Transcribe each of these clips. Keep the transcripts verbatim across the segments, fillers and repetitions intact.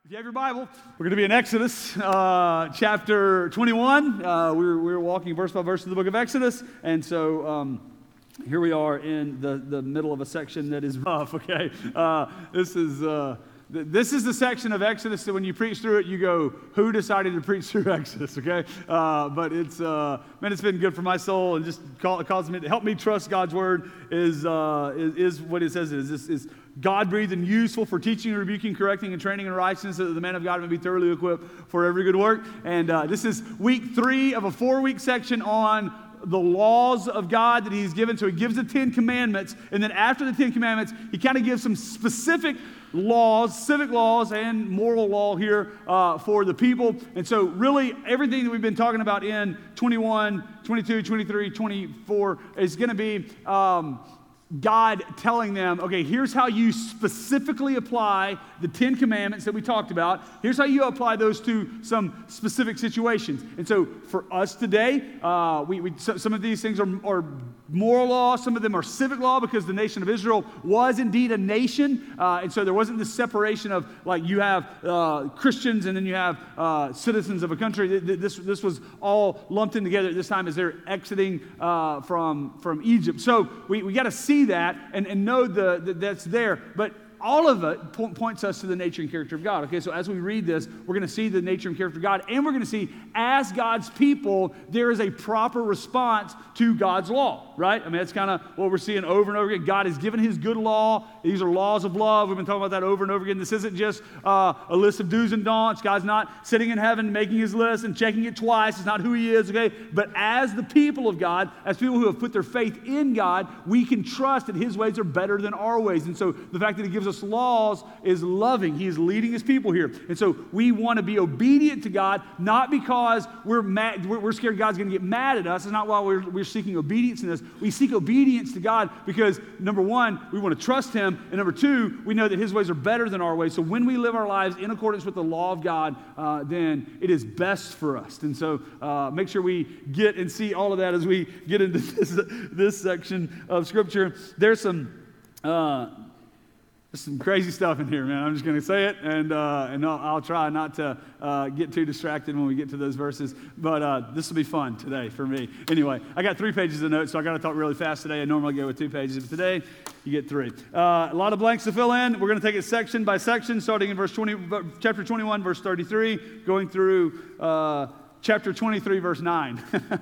If you have your Bible, we're going to be in Exodus uh, chapter twenty-one. Uh, we're, we're walking verse by verse through the book of Exodus. And so um, here we are in the, the middle of a section that is rough, okay? Uh, this is... Uh, This is the section of Exodus that when you preach through it, you go, who decided to preach through Exodus, okay? Uh, but it's, uh, man, it's been good for my soul and just call, cause me to help me trust God's word is, uh, is, is what it says it is. This is God-breathed and useful for teaching, rebuking, correcting, and training in righteousness, so that the man of God may be thoroughly equipped for every good work. And uh, this is week three of a four-week section on the laws of God that he's given. So he gives the Ten Commandments, and then after the Ten Commandments, he kind of gives some specific laws, civic laws, and moral law here uh, for the people. And so really everything that we've been talking about in twenty-one, twenty-two, twenty-three, twenty-four is going to be um, God telling them, okay, here's how you specifically apply the Ten Commandments that we talked about. Here's how you apply those to some specific situations. And so for us today, uh, we, we so, some of these things are, are moral law. Some of them are civic law because the nation of Israel was indeed a nation. Uh, and so there wasn't this separation of like you have uh, Christians and then you have uh, citizens of a country. This, this was all lumped in together at this time as they're exiting uh, from, from Egypt. So we, we got to see that and, and know the, the that's there. But all of it po- points us to the nature and character of God. Okay, so as we read this, we're going to see the nature and character of God, and we're going to see as God's people, there is a proper response to God's law, right? I mean, that's kind of what we're seeing over and over again. God has given his good law. These are laws of love. We've been talking about that over and over again. This isn't just uh, a list of do's and don'ts. God's not sitting in heaven making his list and checking it twice. It's not who he is, okay? But as the people of God, as people who have put their faith in God, we can trust that his ways are better than our ways. And so the fact that he gives us laws is loving. He is leading his people here. And so we want to be obedient to God, not because we're mad, we're scared God's going to get mad at us. It's not why we're, we're seeking obedience in this. We seek obedience to God because, number one, we want to trust him, and number two, we know that his ways are better than our ways. So when we live our lives in accordance with the law of God, uh, then it is best for us. And so uh, make sure we get and see all of that as we get into this, this section of Scripture. There's some... Uh, There's some crazy stuff in here, man. I'm just going to say it, and uh, and I'll, I'll try not to uh, get too distracted when we get to those verses. But uh, this will be fun today for me. Anyway, I got three pages of notes, so I got to talk really fast today. I normally go with two pages, but today you get three. Uh, a lot of blanks to fill in. We're going to take it section by section, starting in verse twenty, chapter twenty-one, verse thirty-three, going through uh, chapter twenty-three, verse nine.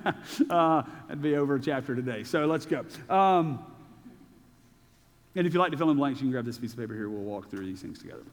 uh, that'd be over a chapter today. So let's go. Um, And if you'd like to fill in blanks, you can grab this piece of paper here. We'll walk through these things together.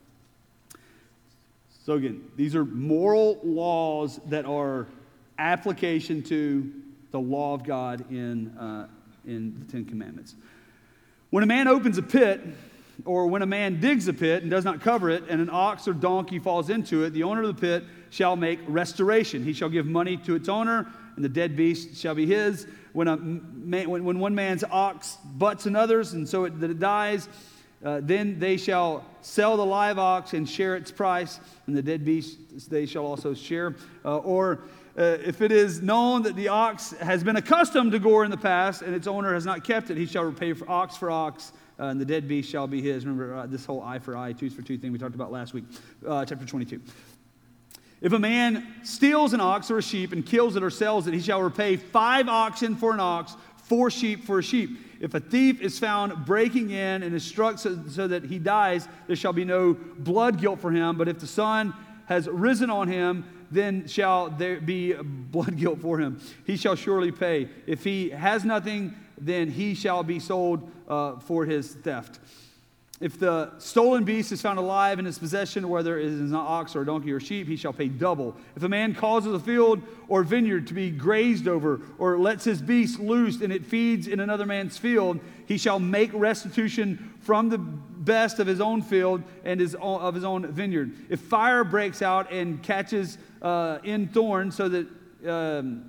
So again, these are moral laws that are application to the law of God in, uh, in the Ten Commandments. When a man opens a pit, or when a man digs a pit and does not cover it, and an ox or donkey falls into it, the owner of the pit shall make restoration. He shall give money to its owner, and the dead beast shall be his. When, a man, when, when one man's ox butts another's, and so it, that it dies, uh, then they shall sell the live ox and share its price, and the dead beast they shall also share. Uh, or uh, if it is known that the ox has been accustomed to gore in the past, and its owner has not kept it, he shall repay for ox for ox, uh, and the dead beast shall be his. Remember uh, this whole eye for eye, tooth for tooth thing we talked about last week, uh, chapter twenty-two. If a man steals an ox or a sheep and kills it or sells it, he shall repay five oxen for an ox, four sheep for a sheep. If a thief is found breaking in and is struck so, so that he dies, there shall be no blood guilt for him. But if the sun has risen on him, then shall there be blood guilt for him. He shall surely pay. If he has nothing, then he shall be sold uh, for his theft. If the stolen beast is found alive in his possession, whether it is an ox or a donkey or sheep, he shall pay double. If a man causes a field or vineyard to be grazed over, or lets his beast loose and it feeds in another man's field, he shall make restitution from the best of his own field and his own, of his own vineyard. If fire breaks out and catches uh, in thorns, so that um,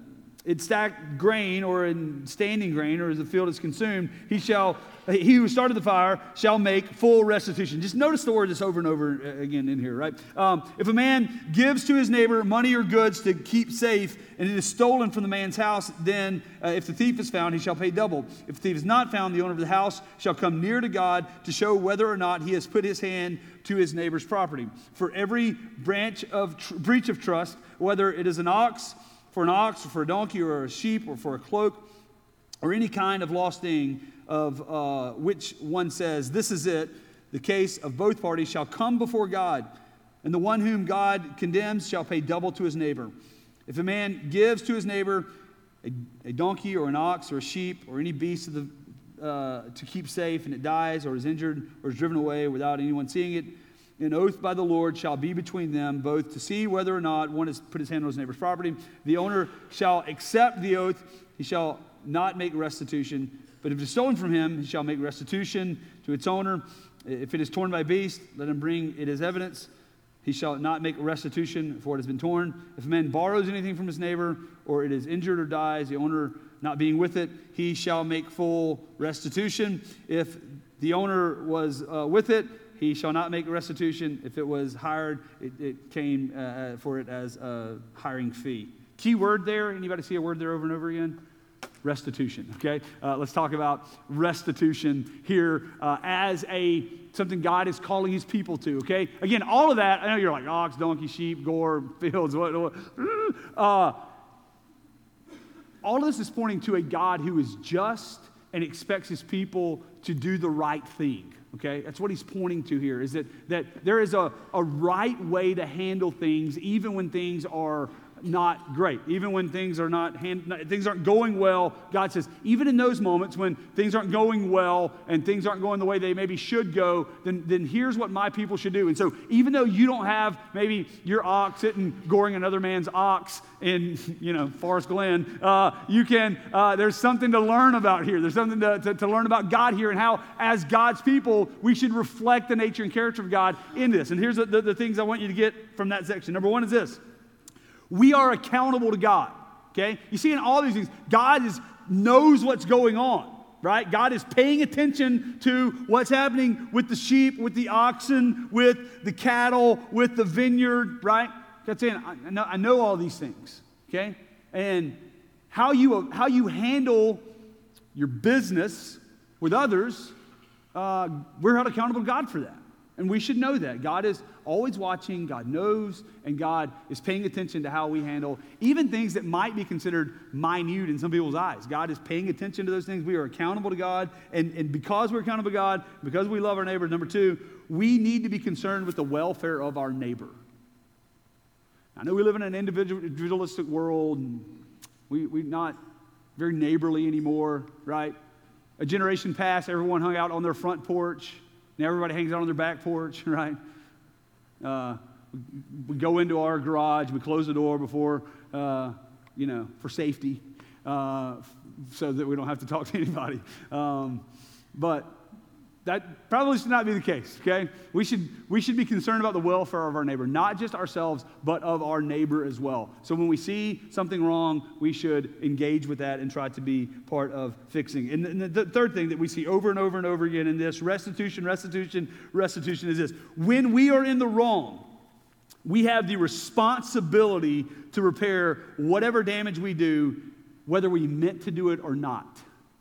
in stacked grain or in standing grain or as the field is consumed, he shall, he who started the fire shall make full restitution. Just notice the word just over and over again in here, right? Um, if a man gives to his neighbor money or goods to keep safe and it is stolen from the man's house, then uh, if the thief is found, he shall pay double. If the thief is not found, the owner of the house shall come near to God to show whether or not he has put his hand to his neighbor's property. For every branch of tr- breach of trust, whether it is an ox, for an ox, or for a donkey, or a sheep, or for a cloak, or any kind of lost thing of uh, which one says, this is it, the case of both parties shall come before God, and the one whom God condemns shall pay double to his neighbor. If a man gives to his neighbor a, a donkey or an ox or a sheep or any beast of the, uh, to keep safe, and it dies or is injured or is driven away without anyone seeing it, an oath by the Lord shall be between them both to see whether or not one has put his hand on his neighbor's property. The owner shall accept the oath. He shall not make restitution. But if it is stolen from him, he shall make restitution to its owner. If it is torn by a beast, let him bring it as evidence. He shall not make restitution for what has been torn. If a man borrows anything from his neighbor, or it is injured or dies, the owner not being with it, he shall make full restitution. If the owner was uh, with it, he shall not make restitution. If it was hired, it, it came uh, for it as a hiring fee. Key word there. Anybody see a word there over and over again? Restitution. Okay, uh, let's talk about restitution here uh, as a something God is calling His people to. Okay, again, all of that. I know you're like ox, donkey, sheep, gore, fields. What? what uh, all of this is pointing to a God who is just and expects His people to do the right thing. Okay, that's what he's pointing to here, is that, that there is a, a right way to handle things even when things are not great. Even when things are not, hand, things aren't going well, God says, even in those moments when things aren't going well and things aren't going the way they maybe should go, then, then here's what my people should do. And so even though you don't have maybe your ox sitting goring another man's ox in, you know, Forest Glen, uh, you can, uh, there's something to learn about here. There's something to, to, to learn about God here and how, as God's people, we should reflect the nature and character of God in this. And here's the, the, the things I want you to get from that section. Number one is this. We are accountable to God, okay? You see in all these things, God is, knows what's going on, right? God is paying attention to what's happening with the sheep, with the oxen, with the cattle, with the vineyard, right? God's saying, I know, I know all these things, okay? And how you, how you handle your business with others, uh, we're held accountable to God for that. And we should know that. God is always watching, God knows, and God is paying attention to how we handle even things that might be considered minute in some people's eyes. God is paying attention to those things. We are accountable to God, and, and because we're accountable to God, because we love our neighbor, number two, we need to be concerned with the welfare of our neighbor. I know we live in an individualistic world, and we, we're not very neighborly anymore, right? A generation past, everyone hung out on their front porch. Now everybody hangs out on their back porch, right? Uh, we go into our garage, we close the door before, uh, you know, for safety, uh, so that we don't have to talk to anybody. Um, but that probably should not be the case, okay? We should, we should be concerned about the welfare of our neighbor, not just ourselves, but of our neighbor as well. So when we see something wrong, we should engage with that and try to be part of fixing. And, and the third thing that we see over and over and over again in this, restitution, restitution, restitution, is this. When we are in the wrong, we have the responsibility to repair whatever damage we do, whether we meant to do it or not.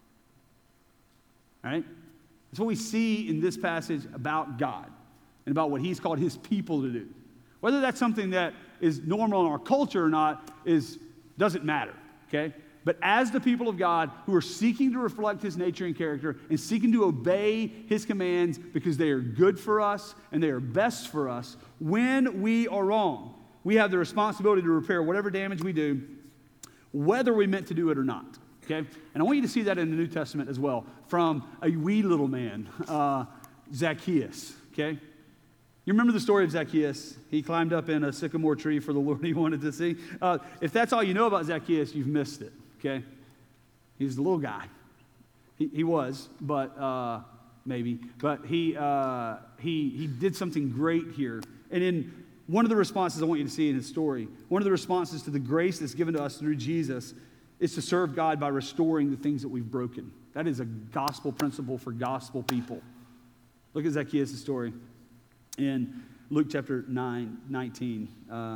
All right? That's what we see in this passage about God and about what He's called His people to do. Whether that's something that is normal in our culture or not is, doesn't matter, okay? But as the people of God who are seeking to reflect His nature and character and seeking to obey His commands because they are good for us and they are best for us, when we are wrong, we have the responsibility to repair whatever damage we do, whether we meant to do it or not. Okay? And I want you to see that in the New Testament as well, from a wee little man, uh, Zacchaeus. Okay? You remember the story of Zacchaeus? He climbed up in a sycamore tree for the Lord he wanted to see. Uh, if that's all you know about Zacchaeus, you've missed it. Okay? He's the little guy. He, he was, but uh, maybe. But he, uh, he, he did something great here. And in one of the responses I want you to see in his story, one of the responses to the grace that's given to us through Jesus is to serve God by restoring the things that we've broken. That is a gospel principle for gospel people. Look at Zacchaeus' story in Luke chapter nine, nineteen. Uh,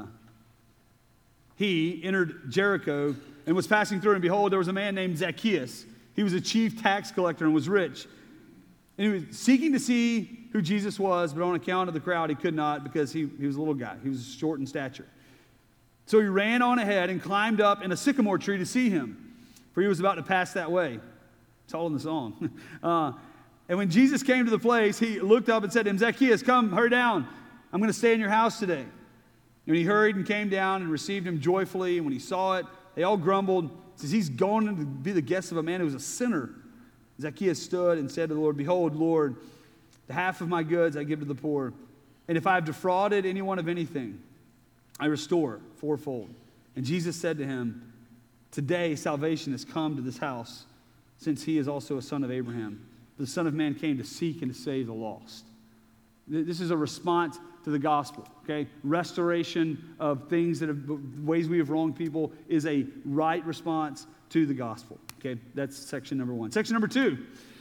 he entered Jericho and was passing through, and behold, there was a man named Zacchaeus. He was a chief tax collector and was rich. And he was seeking to see who Jesus was, but on account of the crowd, he could not because he, he was a little guy. He was short in stature. So he ran on ahead and climbed up in a sycamore tree to see him, for he was about to pass that way. It's all in the song. uh, and when Jesus came to the place, he looked up and said to him, Zacchaeus, come, hurry down. I'm going to stay in your house today. And he hurried and came down and received him joyfully. And when he saw it, they all grumbled. He says, he's going to be the guest of a man who was a sinner. Zacchaeus stood and said to the Lord, behold, Lord, the half of my goods I give to the poor. And if I have defrauded anyone of anything, I restore fourfold. And Jesus said to him, today salvation has come to this house, since he is also a son of Abraham. The Son of Man came to seek and to save the lost. This is a response to the gospel, okay? Restoration of things that have, ways we have wronged people is a right response to the gospel, okay? That's section number one. Section number two,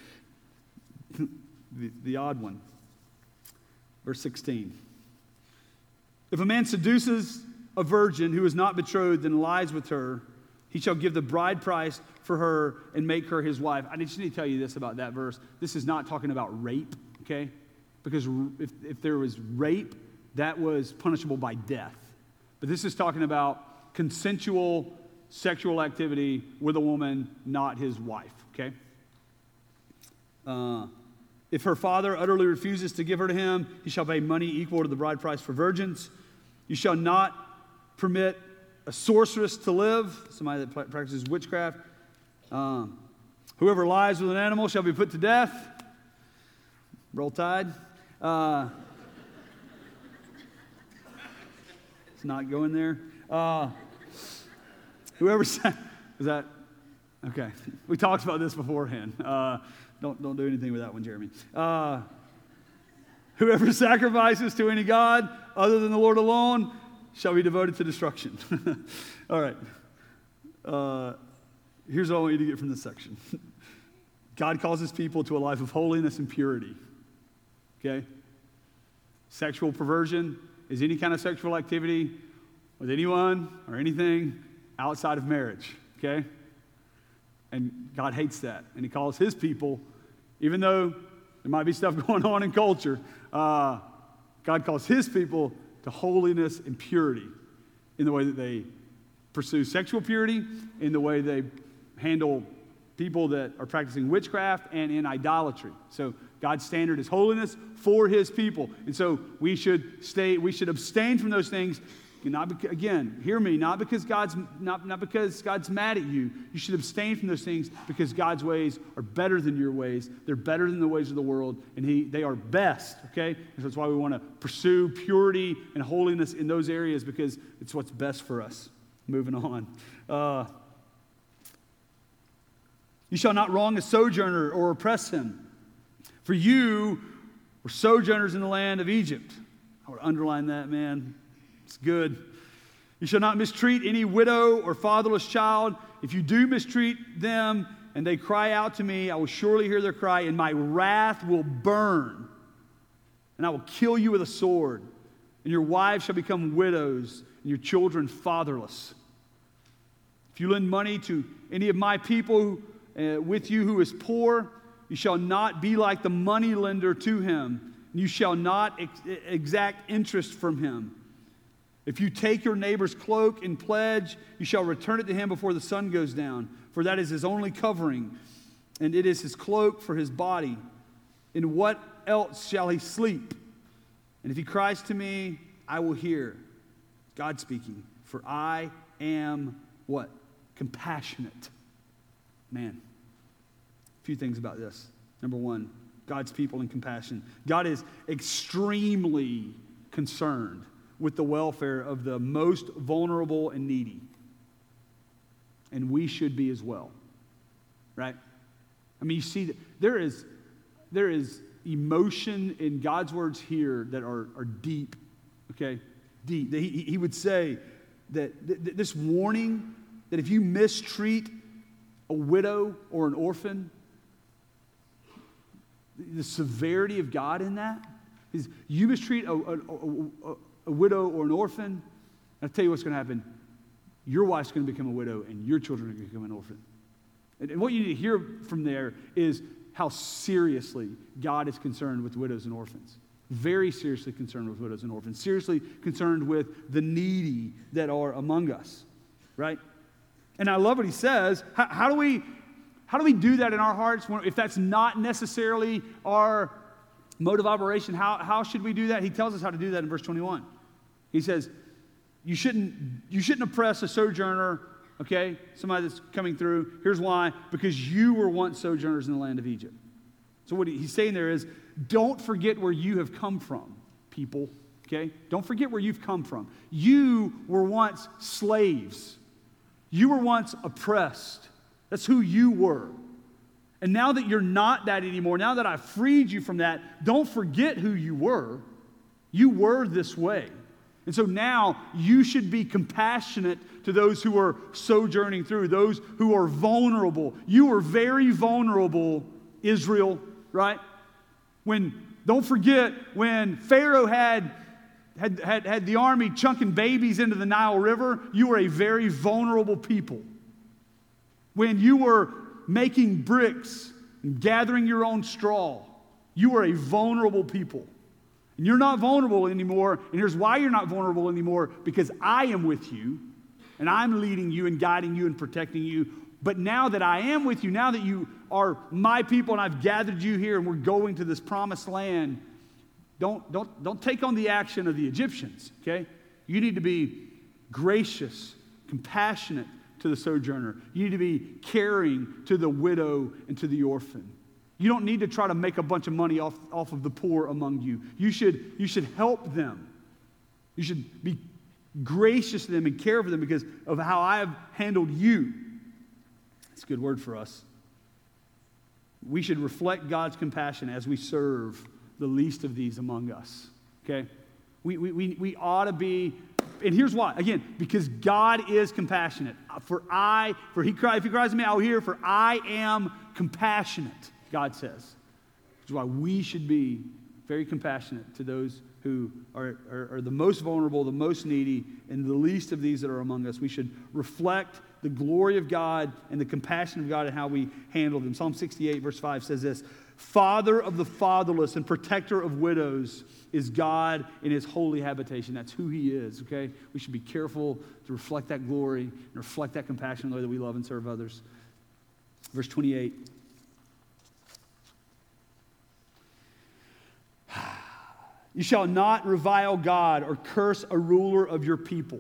the, the odd one, verse sixteen. If a man seduces a virgin who is not betrothed and lies with her, he shall give the bride price for her and make her his wife. I just need to tell you this about that verse. This is not talking about rape, okay? Because if, if there was rape, that was punishable by death. But this is talking about consensual sexual activity with a woman, not his wife, okay? Uh, if her father utterly refuses to give her to him, he shall pay money equal to the bride price for virgins. You shall not permit a sorceress to live, somebody that practices witchcraft. Um, whoever lies with an animal shall be put to death. Roll Tide. Uh, it's not going there. Uh, whoever said, is that, okay. We talked about this beforehand. Uh, don't, don't do anything with that one, Jeremy. Uh, whoever sacrifices to any god other than the Lord alone shall be devoted to destruction. All right. Uh, here's what I want you to get from this section. God calls his people to a life of holiness and purity. Okay? Sexual perversion is any kind of sexual activity with anyone or anything outside of marriage. Okay? And God hates that. And he calls his people, even though there might be stuff going on in culture, uh, God calls his people to holiness and purity in the way that they pursue sexual purity, in the way they handle people that are practicing witchcraft, and in idolatry. So God's standard is holiness for his people. And so we should stay, we should abstain from those things. Not beca- again, hear me, not because God's not, not because God's mad at you. You should abstain from those things because God's ways are better than your ways. They're better than the ways of the world, and he, they are best, okay? And so that's why we want to pursue purity and holiness in those areas, because it's what's best for us. Moving on. Uh, you shall not wrong a sojourner or oppress him. For you were sojourners in the land of Egypt. I would underline that, man. It's good. You shall not mistreat any widow or fatherless child. If you do mistreat them and they cry out to me, I will surely hear their cry, and my wrath will burn. And I will kill you with a sword. And your wives shall become widows, and your children fatherless. If you lend money to any of my people uh, with you who is poor, you shall not be like the money lender to him. You shall not ex- exact interest from him. If you take your neighbor's cloak and pledge, you shall return it to him before the sun goes down, for that is his only covering, and it is his cloak for his body. In what else shall he sleep? And if he cries to me, I will hear. God speaking, for I am what? Compassionate. Man. A few things about this. Number one, God's people and compassion. God is extremely concerned with the welfare of the most vulnerable and needy. And we should be as well. Right? I mean, you see, that there is, there is emotion in God's words here that are, are deep. Okay? Deep. He, he would say that th- th- this warning that if you mistreat a widow or an orphan, the severity of God in that is you mistreat a, a, a, a widow or an orphan, I'll tell you what's going to happen. Your wife's going to become a widow and your children are going to become an orphan. And, and what you need to hear from there is how seriously God is concerned with widows and orphans. Very seriously concerned with widows and orphans. Seriously concerned with the needy that are among us, right? And I love what he says. How, how do we... How do we do that in our hearts if that's not necessarily our mode of operation? How, how should we do that? He tells us how to do that in verse twenty-one. He says, you shouldn't, you shouldn't oppress a sojourner, okay? Somebody that's coming through. Here's why. Because you were once sojourners in the land of Egypt. So what he's saying there is, don't forget where you have come from, people, okay? Don't forget where you've come from. You were once slaves. You were once oppressed. That's who you were. And now that you're not that anymore, now that I've freed you from that, don't forget who you were. You were this way. And so now you should be compassionate to those who are sojourning through, those who are vulnerable. You were very vulnerable, Israel, right? When, don't forget, when Pharaoh had, had, had, had the army chunking babies into the Nile River, you were a very vulnerable people. When you were making bricks and gathering your own straw, you were a vulnerable people. And you're not vulnerable anymore. And here's why you're not vulnerable anymore. Because I am with you, and I'm leading you and guiding you and protecting you. But now that I am with you, now that you are my people and I've gathered you here and we're going to this promised land, don't, don't, don't take on the action of the Egyptians, okay? You need to be gracious, compassionate to the sojourner. You need to be caring to the widow and to the orphan. You don't need to try to make a bunch of money off, off of the poor among you. You should, you should help them. You should be gracious to them and care for them because of how I have handled you. It's a good word for us. We should reflect God's compassion as we serve the least of these among us. Okay? We, we, we, we ought to be. And here's why. Again, because God is compassionate. For I, for he cries, if he cries to me, I'll hear, for I am compassionate, God says. Which is why we should be very compassionate to those who are, are, are the most vulnerable, the most needy, and the least of these that are among us. We should reflect the glory of God and the compassion of God and how we handle them. Psalm sixty-eight, verse five says this, Father of the fatherless and protector of widows is God in his holy habitation. That's who he is, okay? We should be careful to reflect that glory and reflect that compassion in the way that we love and serve others. Verse twenty-eight. You shall not revile God or curse a ruler of your people.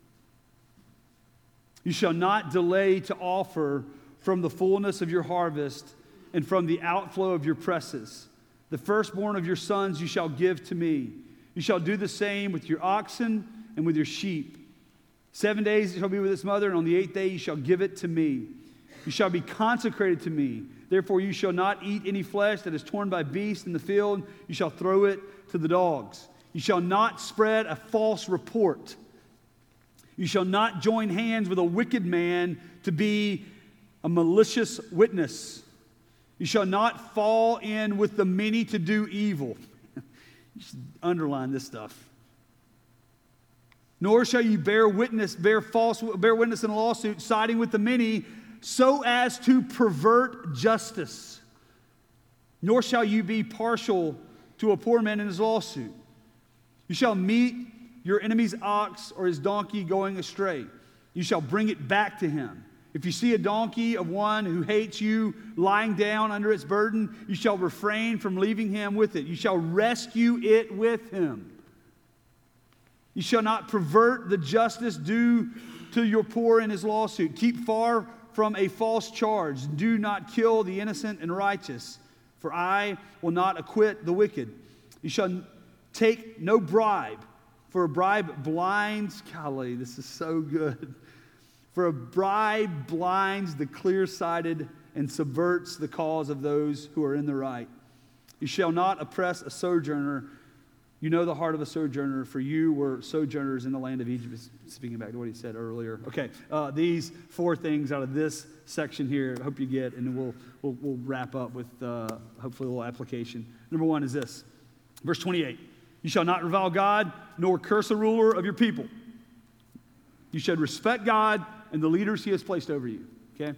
You shall not delay to offer from the fullness of your harvest and from the outflow of your presses. The firstborn of your sons you shall give to me. You shall do the same with your oxen and with your sheep. Seven days it shall be with its mother, and on the eighth day you shall give it to me. You shall be consecrated to me. Therefore you shall not eat any flesh that is torn by beasts in the field. You shall throw it to the dogs. You shall not spread a false report. You shall not join hands with a wicked man to be a malicious witness. You shall not fall in with the many to do evil. You should underline this stuff. Nor shall you bear witness, bear false, bear witness in a lawsuit, siding with the many, so as to pervert justice. Nor shall you be partial to a poor man in his lawsuit. You shall meet your enemy's ox or his donkey going astray. You shall bring it back to him. If you see a donkey of one who hates you lying down under its burden, you shall refrain from leaving him with it. You shall rescue it with him. You shall not pervert the justice due to your poor in his lawsuit. Keep far from a false charge. Do not kill the innocent and righteous, for I will not acquit the wicked. You shall take no bribe, for a bribe blinds. Golly, this is so good. For a bribe blinds the clear-sighted and subverts the cause of those who are in the right. You shall not oppress a sojourner You know the heart of a sojourner, for you were sojourners in the land of Egypt. Speaking back to what he said earlier. Okay, uh, these four things out of this section here, I hope you get, and then we'll, we'll, we'll wrap up with uh, hopefully a little application. Number one is this, verse twenty-eight. You shall not revile God, nor curse the ruler of your people. You should respect God and the leaders he has placed over you, okay?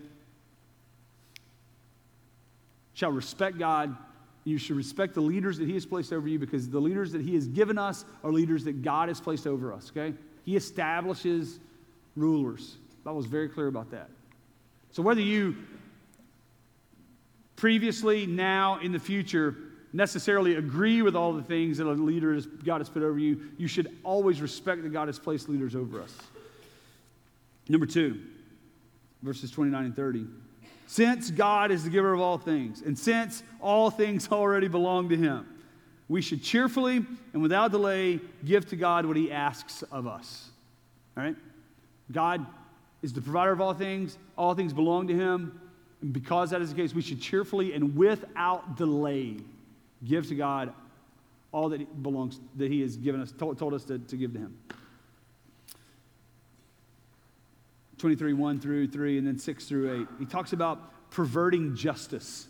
Shall respect God. You should respect the leaders that he has placed over you, because the leaders that he has given us are leaders that God has placed over us, okay? He establishes rulers. The Bible is very clear about that. So whether you previously, now, in the future, necessarily agree with all the things that a leader has, God has put over you, you should always respect that God has placed leaders over us. Number two, verses twenty-nine and thirty. Since God is the giver of all things, and since all things already belong to him, we should cheerfully and without delay give to God what he asks of us. All right? God is the provider of all things. All things belong to him. And because that is the case, we should cheerfully and without delay give to God all that belongs, that he has given us, told, told us to, to give to him. twenty-three, one through three, and then six through eight. He talks about perverting justice.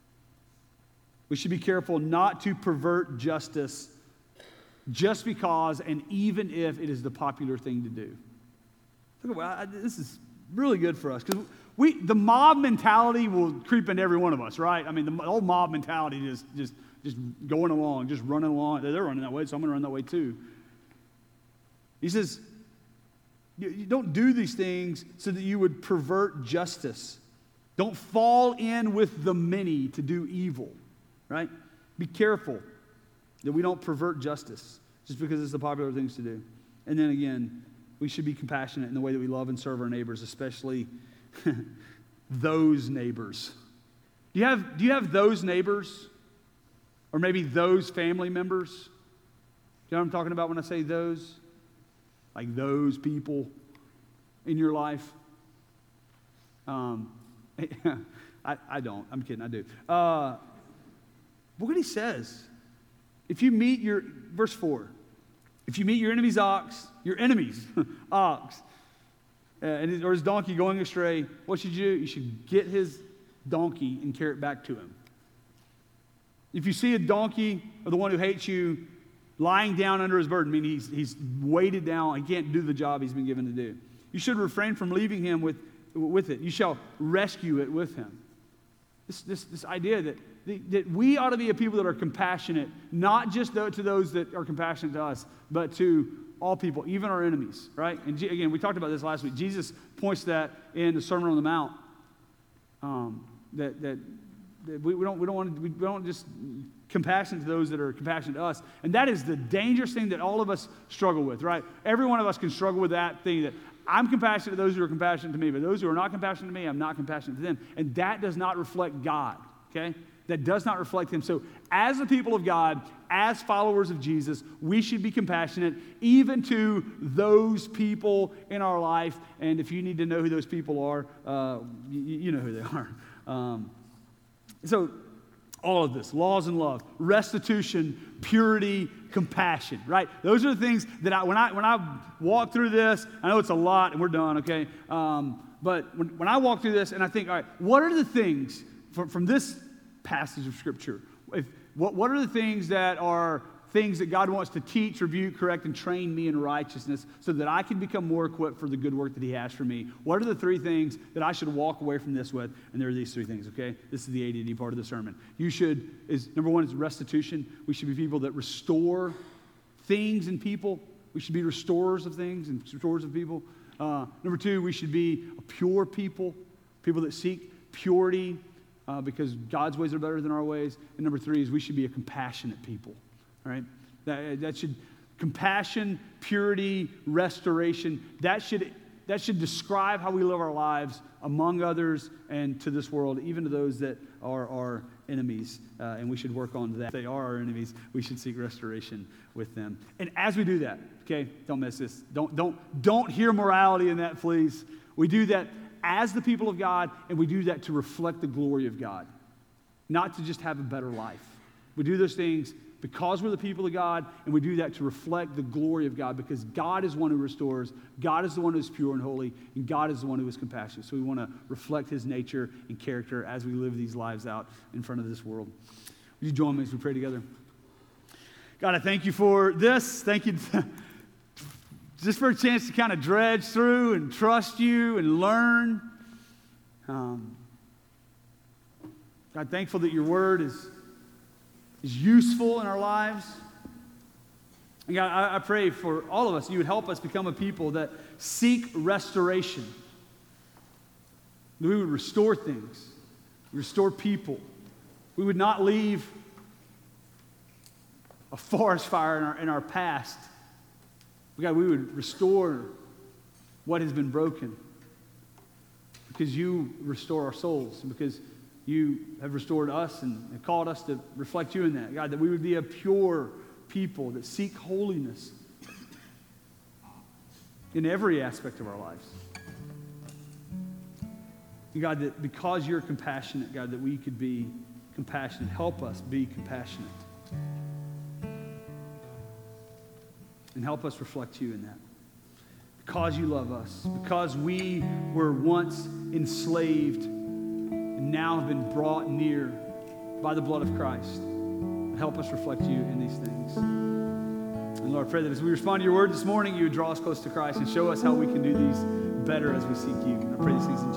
We should be careful not to pervert justice just because and even if it is the popular thing to do. Look at, this is really good for us, because we the mob mentality will creep into every one of us, right? I mean, the whole mob mentality just just just going along, just running along. They're running that way, so I'm going to run that way too. He says, You, you don't do these things so that you would pervert justice. Don't fall in with the many to do evil, right? Be careful that we don't pervert justice just because it's the popular things to do. And then again, we should be compassionate in the way that we love and serve our neighbors, especially those neighbors. Do you have, do you have those neighbors? Or maybe those family members? Do you know what I'm talking about when I say those? Like those people in your life? Um, I, I don't. I'm kidding. I do. Uh, look what he says. If you meet your, verse four, if you meet your enemy's ox, your enemy's ox, uh, and his, or his donkey going astray, what should you do? You should get his donkey and carry it back to him. If you see a donkey or the one who hates you lying down under his burden, meaning he's, he's weighted down, he can't do the job he's been given to do, you should refrain from leaving him with, with it. You shall rescue it with him. This, this, this idea that, that we ought to be a people that are compassionate, not just to those that are compassionate to us, but to all people, even our enemies, right? And again, we talked about this last week. Jesus points that in the Sermon on the Mount, um, that, that, that we, we don't we don't want to, we don't just compassion to those that are compassionate to us. And that is the dangerous thing that all of us struggle with, right? Every one of us can struggle with that thing that I'm compassionate to those who are compassionate to me, but those who are not compassionate to me, I'm not compassionate to them. And that does not reflect God, okay? That does not reflect him. So as the people of God, as followers of Jesus, we should be compassionate even to those people in our life. And if you need to know who those people are, uh, you, you know who they are. Um, so all of this, laws and love, restitution, purity, compassion, right? Those are the things that I, when I when I walk through this, I know it's a lot and we're done, okay? Um, but when, when I walk through this and I think, all right, what are the things from, from this passage of Scripture? If, what, what are the things that are things that God wants to teach, rebuke, correct, and train me in righteousness so that I can become more equipped for the good work that he has for me? What are the three things that I should walk away from this with? And there are these three things, okay? This is the A D D part of the sermon. You should, is number one is restitution. We should be people that restore things and people. We should be restorers of things and restorers of people. Uh, number two, we should be a pure people, people that seek purity uh, because God's ways are better than our ways. And number three is we should be a compassionate people. All right, that, that should, compassion, purity, restoration, that should, that should describe how we live our lives among others and to this world, even to those that are our enemies. Uh, and we should work on that. If they are our enemies, we should seek restoration with them. And as we do that, okay, don't miss this. Don't, don't, don't hear morality in that, please. We do that as the people of God, and we do that to reflect the glory of God, not to just have a better life. We do those things because we're the people of God, and we do that to reflect the glory of God, because God is one who restores, God is the one who is pure and holy, and God is the one who is compassionate. So we want to reflect his nature and character as we live these lives out in front of this world. Would you join me as we pray together? God, I thank you for this. Thank you just for a chance to kind of dredge through and trust you and learn. Um, God, thankful that your word is, is useful in our lives. And God, I, I pray for all of us, you would help us become a people that seek restoration. That we would restore things, restore people. We would not leave a forest fire in our, in our past. God, we would restore what has been broken, because you restore our souls, and because you have restored us and, and called us to reflect you in that. God, that we would be a pure people that seek holiness in every aspect of our lives. And God, that because you're compassionate, God, that we could be compassionate. Help us be compassionate. And help us reflect you in that. Because you love us, because we were once enslaved and now have been brought near by the blood of Christ. Help us reflect you in these things. And Lord, I pray that as we respond to your word this morning, you would draw us close to Christ and show us how we can do these better as we seek you. And I pray these things in Jesus' name.